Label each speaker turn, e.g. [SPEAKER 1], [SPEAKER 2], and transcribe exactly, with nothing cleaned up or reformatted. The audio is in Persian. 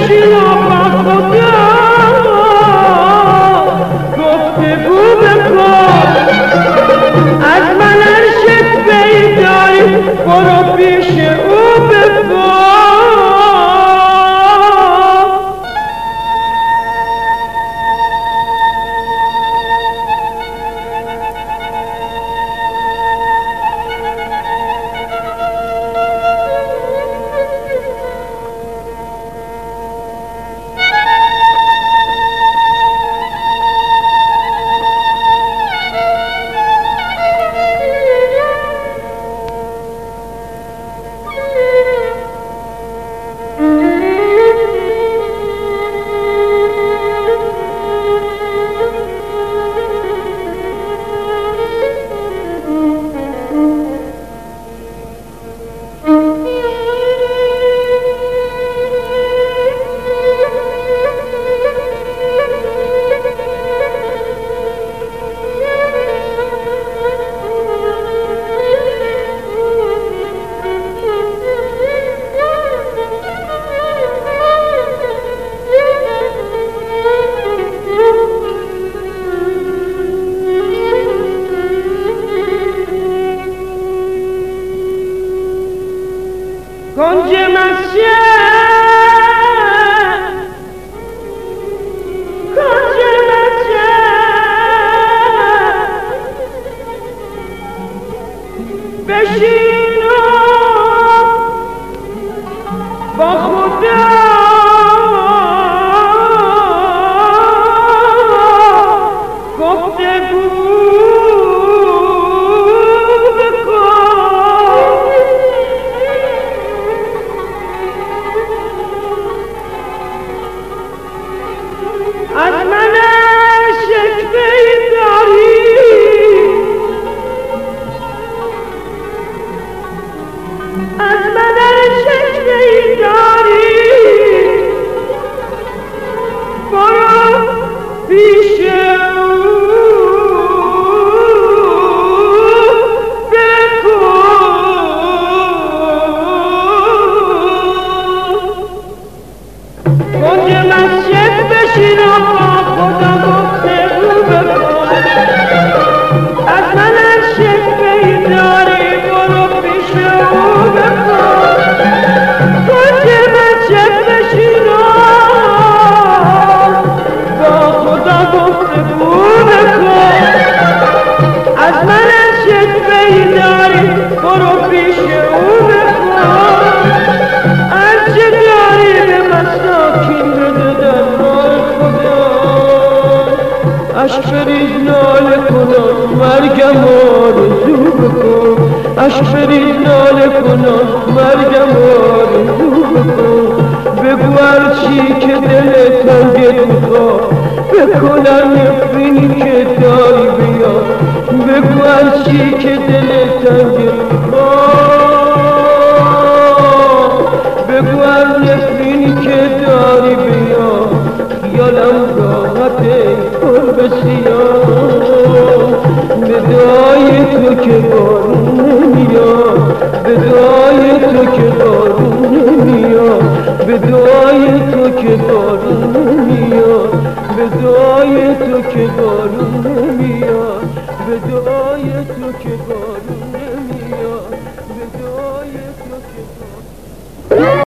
[SPEAKER 1] بشین و با خدا گفتگو بکن از من هر شکوه‌ای داری برو پیش او بکن کنج مسجد کنج مسجد بشین و با خدا گفتگو از من شکوه‌ای داری از من شکوه‌ای داری برو پیش او بکن کنج مسجد بشین و با خدا گفتگو بکن از من هر شکوه‌ای داری برو پیش او بکن کنج مسجد بشین و با خدا گفتگو بکن از من هر شکوه‌ای داری برو پیش او بکن هرچه داری به مساکین بده در راه خدا عشق بریز ناله کنم مرگم آرزو بکن عشق بریز ناله کنم مرگم آرزو بکن بگو هرچی که دل تنگت میخواد بکنم نفرینی که داری بیا بگو هرچی که دل تنگت میخواد بگو هر نفرینی که داری بیا خیالم راحته پر بسیار به دعای تو که بارون نمیاد به دعای تو که بارون نمیاد به دعای تو که بارون نمیاد به دعای تو که بارون نمیاد به دعای تو که بارون